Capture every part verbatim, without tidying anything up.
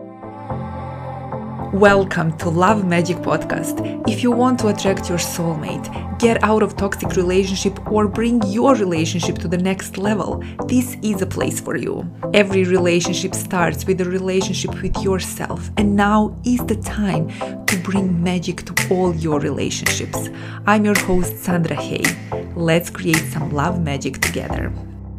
Welcome to Love Magic Podcast. If you want to attract your soulmate, get out of toxic relationship, or bring your relationship to the next level, this is a place for you. Every relationship starts with a relationship with yourself, and now is the time to bring magic to all your relationships. I'm your host, Sandra Hay. Let's create some love magic together.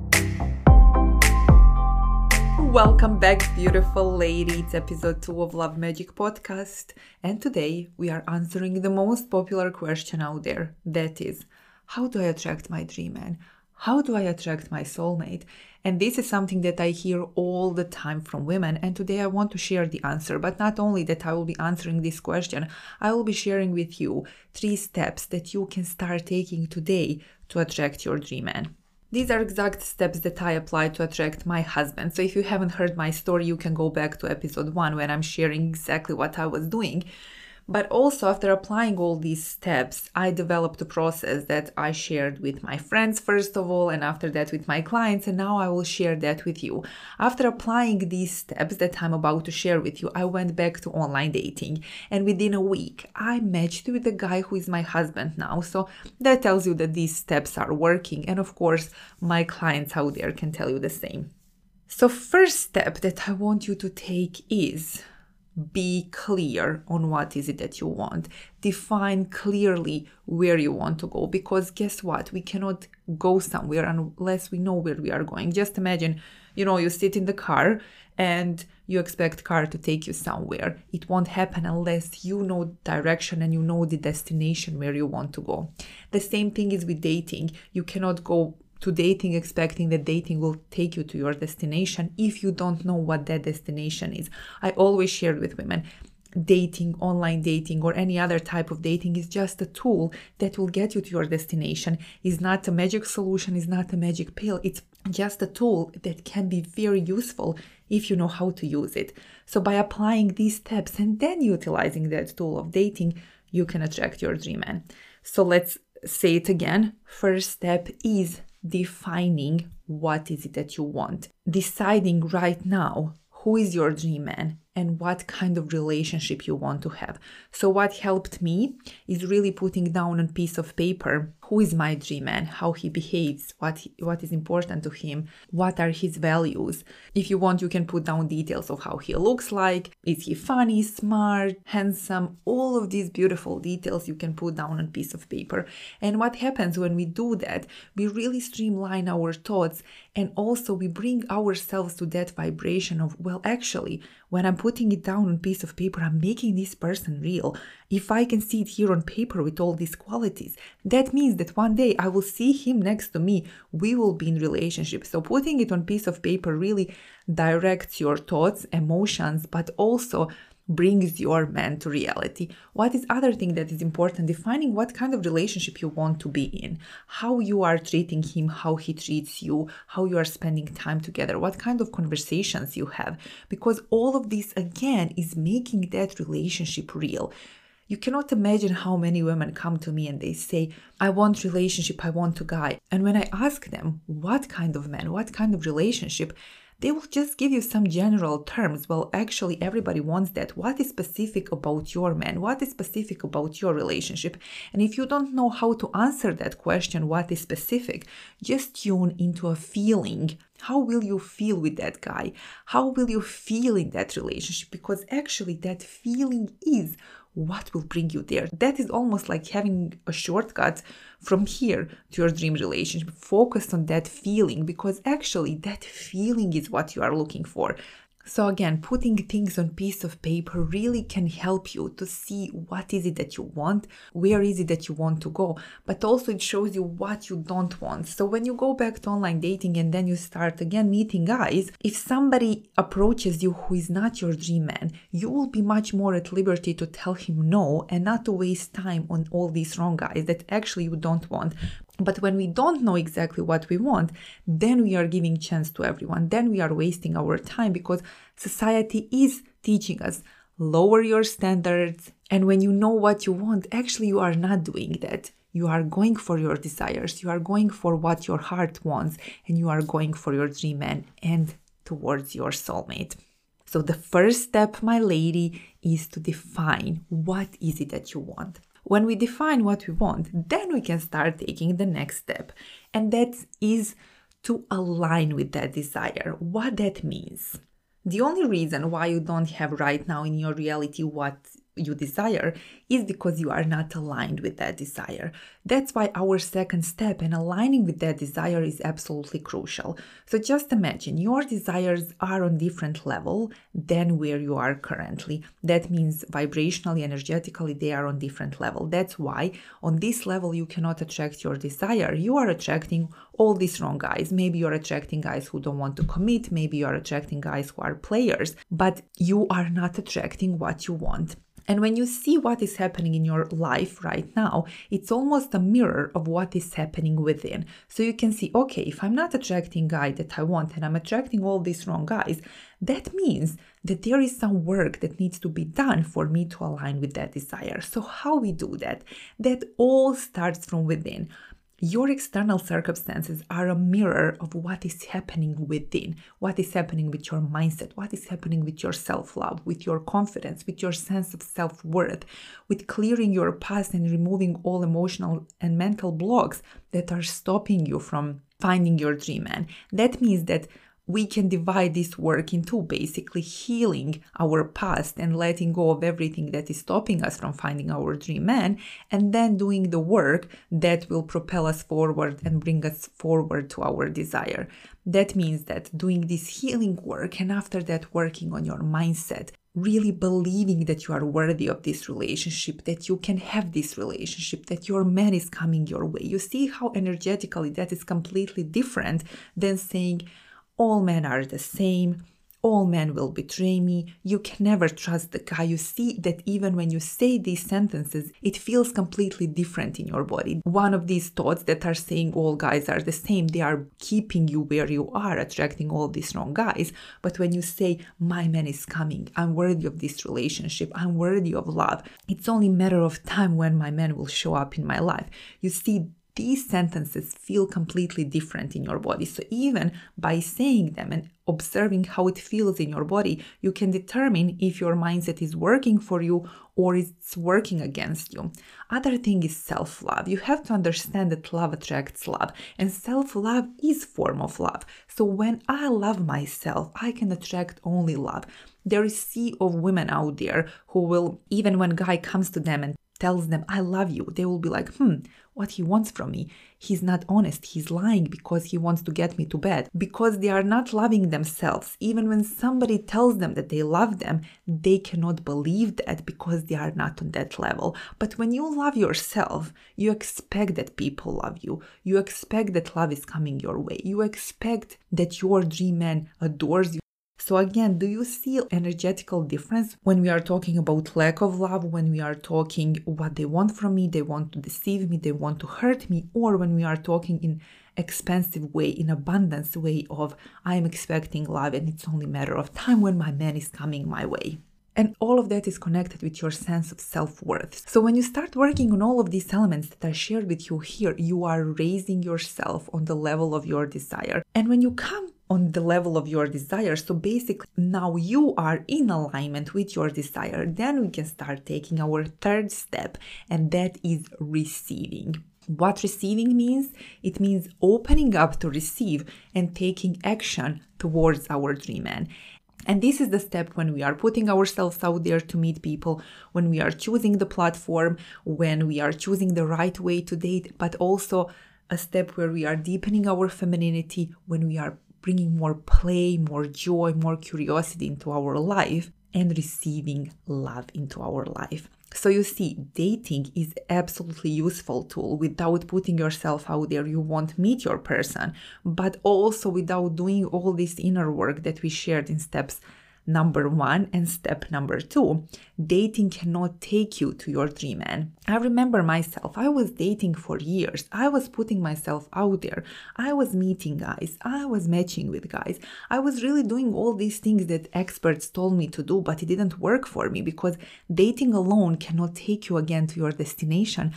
Welcome back, beautiful lady. It's episode two of Love Magic Podcast. And today we are answering the most popular question out there. That is, how do I attract my dream man? How do I attract my soulmate? And this is something that I hear all the time from women. And today I want to share the answer. But not only that I will be answering this question, I will be sharing with you three steps that you can start taking today to attract your dream man. These are exact steps that I applied to attract my husband. So if you haven't heard my story, you can go back to episode one when I'm sharing exactly what I was doing. But also after applying all these steps, I developed a process that I shared with my friends first of all, and after that with my clients, and now I will share that with you. After applying these steps that I'm about to share with you, I went back to online dating, and within a week, I matched with the guy who is my husband now. So that tells you that these steps are working, and of course, my clients out there can tell you the same. So first step that I want you to take is be clear on what is it that you want. Define clearly where you want to go, because guess what? We cannot go somewhere unless we know where we are going. Just imagine, you know, you sit in the car and you expect car to take you somewhere. It won't happen unless you know direction and you know the destination where you want to go. The same thing is with dating. You cannot go to dating expecting that dating will take you to your destination if you don't know what that destination is. I always share with women, dating, online dating, or any other type of dating is just a tool that will get you to your destination. It's not a magic solution, it's not a magic pill. It's just a tool that can be very useful if you know how to use it. So by applying these steps and then utilizing that tool of dating, you can attract your dream man. So let's say it again. First step is defining what is it that you want. Deciding right now who is your dream man and what kind of relationship you want to have. So what helped me is really putting down on a piece of paper who is my dream man, how he behaves, what he, what is important to him, what are his values. If you want, you can put down details of how he looks like. Is he funny, smart, handsome? All of these beautiful details you can put down on a piece of paper. And what happens when we do that, we really streamline our thoughts, and also we bring ourselves to that vibration of, well, actually, when I'm putting it down on a piece of paper, I'm making this person real. If I can see it here on paper with all these qualities, that means that one day I will see him next to me. We will be in relationship. So putting it on a piece of paper really directs your thoughts, emotions, but also brings your man to reality. What is other thing that is important? Defining what kind of relationship you want to be in, how you are treating him, how he treats you, how you are spending time together, what kind of conversations you have, because all of this again is making that relationship real. You cannot imagine how many women come to me and they say, I want relationship, I want a guy. And when I ask them what kind of man, what kind of relationship, they will just give you some general terms. Well, actually, everybody wants that. What is specific about your man? What is specific about your relationship? And if you don't know how to answer that question, what is specific, just tune into a feeling. How will you feel with that guy? How will you feel in that relationship? Because actually, that feeling is what will bring you there. That is almost like having a shortcut from here to your dream relationship. Focus on that feeling, because actually that feeling is what you are looking for. So again, putting things on piece of paper really can help you to see what is it that you want, where is it that you want to go, but also it shows you what you don't want. So when you go back to online dating and then you start again meeting guys, if somebody approaches you who is not your dream man, you will be much more at liberty to tell him no and not to waste time on all these wrong guys that actually you don't want. But when we don't know exactly what we want, then we are giving chance to everyone. Then we are wasting our time, because society is teaching us, lower your standards. And when you know what you want, actually you are not doing that. You are going for your desires. You are going for what your heart wants, and you are going for your dream man and towards your soulmate. So the first step, my lady, is to define what is it that you want. When we define what we want, then we can start taking the next step. And that is to align with that desire, what that means. The only reason why you don't have right now in your reality what you desire is because you are not aligned with that desire. That's why our second step in aligning with that desire is absolutely crucial. So just imagine your desires are on different level than where you are currently. That means vibrationally, energetically, they are on different level. That's why on this level you cannot attract your desire. You are attracting all these wrong guys. Maybe you're attracting guys who don't want to commit. Maybe you're attracting guys who are players, but you are not attracting what you want. And when you see what is happening in your life right now, it's almost a mirror of what is happening within. So you can see, okay, if I'm not attracting guy that I want and I'm attracting all these wrong guys, that means that there is some work that needs to be done for me to align with that desire. So how we do that? That all starts from within. Your external circumstances are a mirror of what is happening within, what is happening with your mindset, what is happening with your self-love, with your confidence, with your sense of self-worth, with clearing your past and removing all emotional and mental blocks that are stopping you from finding your dream man. That means that we can divide this work into basically healing our past and letting go of everything that is stopping us from finding our dream man, and then doing the work that will propel us forward and bring us forward to our desire. That means that doing this healing work, and after that working on your mindset, really believing that you are worthy of this relationship, that you can have this relationship, that your man is coming your way. You see how energetically that is completely different than saying, all men are the same, all men will betray me, you can never trust the guy. You see that even when you say these sentences, it feels completely different in your body. One of these thoughts that are saying all guys are the same, they are keeping you where you are, attracting all these wrong guys. But when you say, my man is coming, I'm worthy of this relationship, I'm worthy of love, it's only a matter of time when my man will show up in my life. You see, these sentences feel completely different in your body. So even by saying them and observing how it feels in your body, you can determine if your mindset is working for you or it's working against you. Other thing is self-love. You have to understand that love attracts love, and self-love is form of love. So when I love myself, I can attract only love. There is a sea of women out there who will, even when a guy comes to them and tells them, I love you, they will be like, hmm, what he wants from me. He's not honest. He's lying because he wants to get me to bed. Because they are not loving themselves. Even when somebody tells them that they love them, they cannot believe that because they are not on that level. But when you love yourself, you expect that people love you. You expect that love is coming your way. You expect that your dream man adores you. So again, do you see energetical difference when we are talking about lack of love, when we are talking what they want from me, they want to deceive me, they want to hurt me, or when we are talking in expansive way, in abundance way of I am expecting love and it's only a matter of time when my man is coming my way. And all of that is connected with your sense of self-worth. So when you start working on all of these elements that I shared with you here, you are raising yourself on the level of your desire. And when you come on the level of your desire, so basically now you are in alignment with your desire, then we can start taking our third step, and that is receiving. What receiving means? It means opening up to receive and taking action towards our dream man. And this is the step when we are putting ourselves out there to meet people, when we are choosing the platform, when we are choosing the right way to date, but also a step where we are deepening our femininity, when we are bringing more play, more joy, more curiosity into our life, and receiving love into our life. So you see, dating is absolutely useful tool. Without putting yourself out there, you won't meet your person, but also without doing all this inner work that we shared in steps number one and step number two, dating cannot take you to your dream man. I remember myself, I was dating for years. I was putting myself out there. I was meeting guys. I was matching with guys. I was really doing all these things that experts told me to do, but it didn't work for me because dating alone cannot take you again to your destination.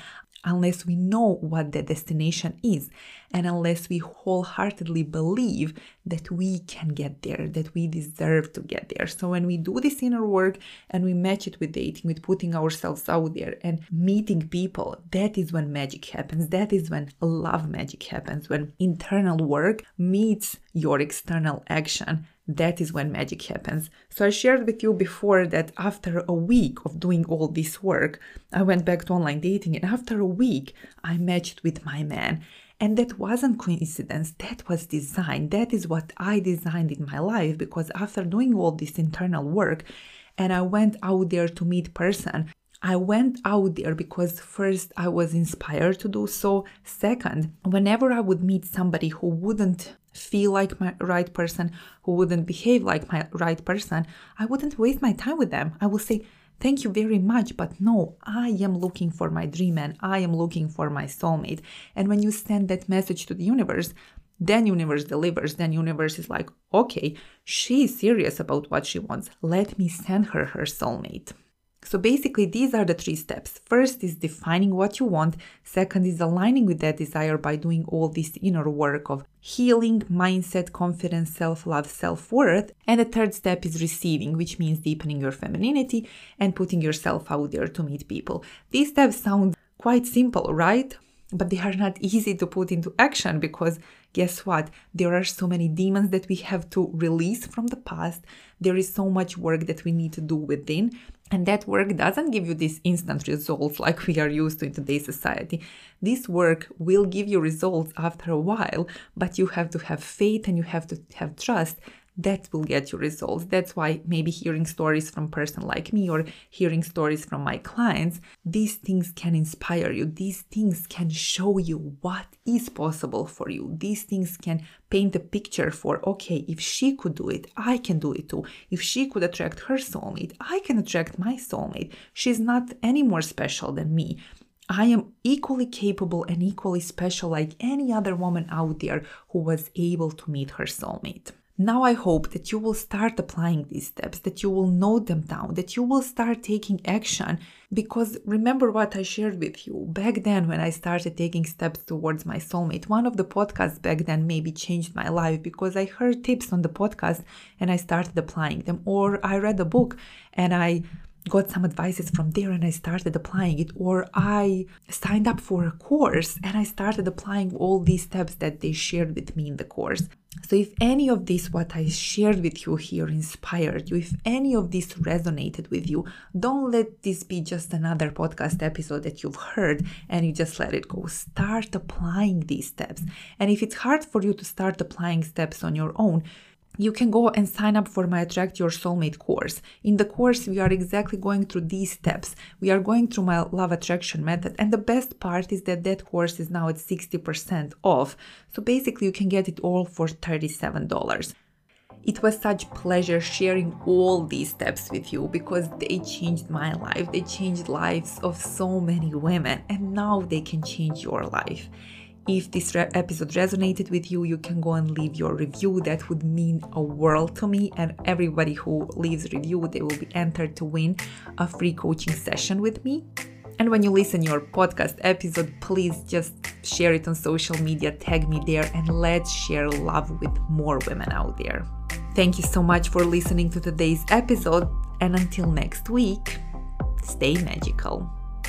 unless we know what the destination is, and unless we wholeheartedly believe that we can get there, that we deserve to get there. So when we do this inner work and we match it with dating, with putting ourselves out there and meeting people, that is when magic happens. That is when love magic happens. When internal work meets your external action, that is when magic happens. So I shared with you before that after a week of doing all this work, I went back to online dating, and after a week, I matched with my man. And that wasn't coincidence, that was design. That is what I designed in my life, because after doing all this internal work and I went out there to meet person, I went out there because first I was inspired to do so. Second, whenever I would meet somebody who wouldn't feel like my right person, who wouldn't behave like my right person, I wouldn't waste my time with them. I will say, thank you very much, but no, I am looking for my dream man. I am looking for my soulmate. And when you send that message to the universe, then universe delivers. Then universe is like, okay, she is serious about what she wants. Let me send her her soulmate. So basically, these are the three steps. First is defining what you want. Second is aligning with that desire by doing all this inner work of healing, mindset, confidence, self-love, self-worth. And the third step is receiving, which means deepening your femininity and putting yourself out there to meet people. These steps sound quite simple, right? But they are not easy to put into action, because guess what? There are so many demons that we have to release from the past. There is so much work that we need to do within. And that work doesn't give you these instant results like we are used to in today's society. This work will give you results after a while, but you have to have faith and you have to have trust. That will get you results. That's why maybe hearing stories from a person like me or hearing stories from my clients, these things can inspire you. These things can show you what is possible for you. These things can paint a picture for, okay, if she could do it, I can do it too. If she could attract her soulmate, I can attract my soulmate. She's not any more special than me. I am equally capable and equally special like any other woman out there who was able to meet her soulmate. Now I hope that you will start applying these steps, that you will note them down, that you will start taking action, because remember what I shared with you back then when I started taking steps towards my soulmate. One of the podcasts back then maybe changed my life because I heard tips on the podcast and I started applying them, or I read a book and I got some advices from there and I started applying it, or I signed up for a course and I started applying all these steps that they shared with me in the course. So if any of this, what I shared with you here, inspired you, if any of this resonated with you, don't let this be just another podcast episode that you've heard and you just let it go. Start applying these steps. And if it's hard for you to start applying steps on your own, you can go and sign up for my Attract Your Soulmate course. In the course, we are exactly going through these steps. We are going through my love attraction method. And the best part is that that course is now at sixty percent off. So basically, you can get it all for thirty-seven dollars. It was such pleasure sharing all these steps with you because they changed my life. They changed lives of so many women. And now they can change your life. If this re- episode resonated with you, you can go and leave your review. That would mean a world to me. And everybody who leaves a review, they will be entered to win a free coaching session with me. And when you listen your podcast episode, please just share it on social media, tag me there, and let's share love with more women out there. Thank you so much for listening to today's episode. And until next week, stay magical.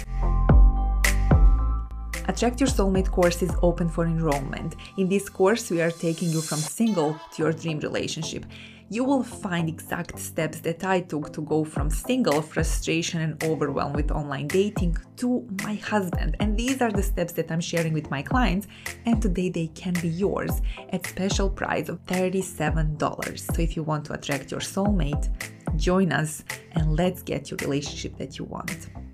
Attract Your Soulmate course is open for enrollment. In this course, we are taking you from single to your dream relationship. You will find exact steps that I took to go from single, frustration and overwhelm with online dating to my husband. And these are the steps that I'm sharing with my clients. And today they can be yours at special price of thirty-seven dollars. So if you want to attract your soulmate, join us and let's get your relationship that you want.